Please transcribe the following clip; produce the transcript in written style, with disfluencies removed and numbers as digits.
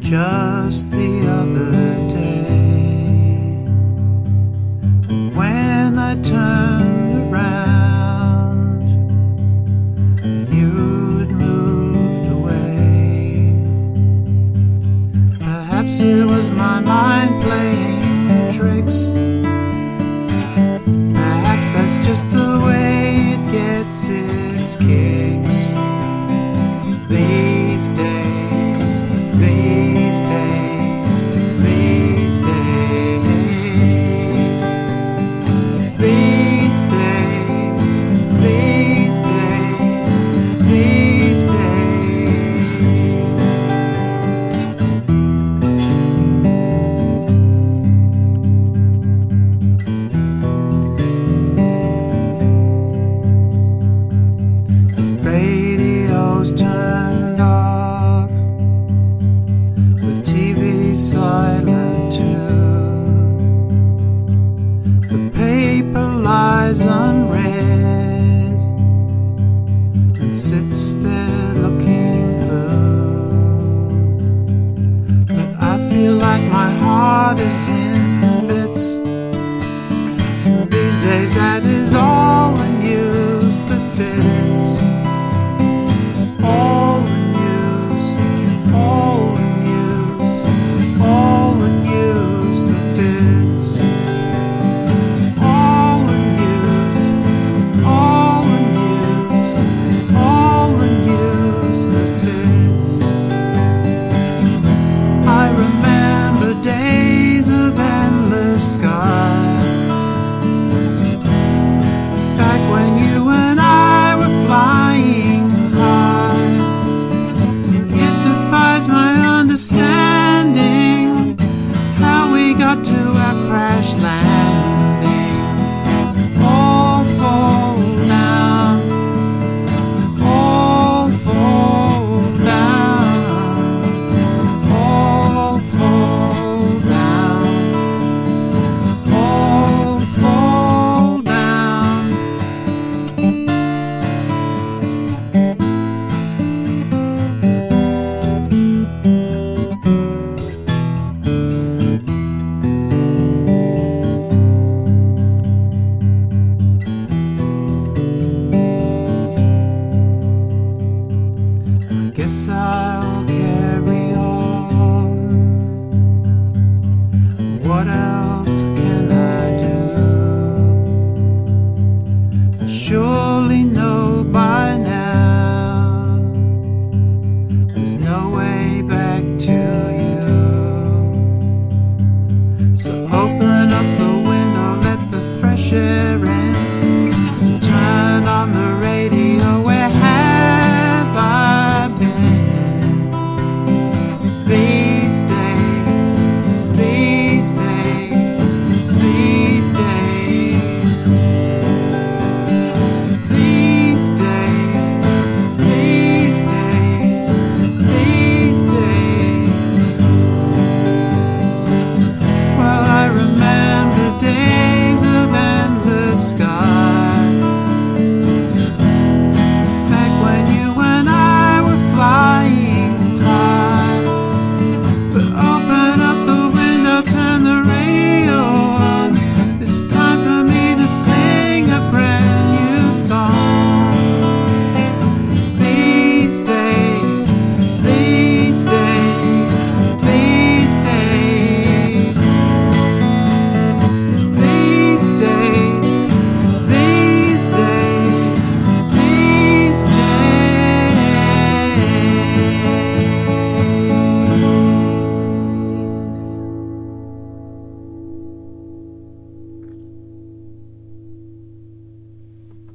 just the other day, when I turned around, you'd moved away. Perhaps it was my mind playing tricks. Perhaps that's just the way it gets its kicks. These days, these days, these days, these days, these days, these days. Radio's turned off, the TV's silent too. The paper lies unread and sits there looking blue. But I feel like my heart is in bits. These days that is all unused that fits. All unused, all unused, all unused that fits. All unused, all unused, all unused that fits. I remember days of endless sky, back when you and I were flying high. It defies my understanding how we got to our crash landing. All fall down, all fall down, all fall down, all fall down. Guess I'll carry on. What else can I do? I surely know by now there's no way back to you. So open up the window, let the fresh air in. Turn on the radio, where have I been? These days, these days, these days, these days, these days, these days. Well, I remember days of endless sky, back when you and I were flying high. But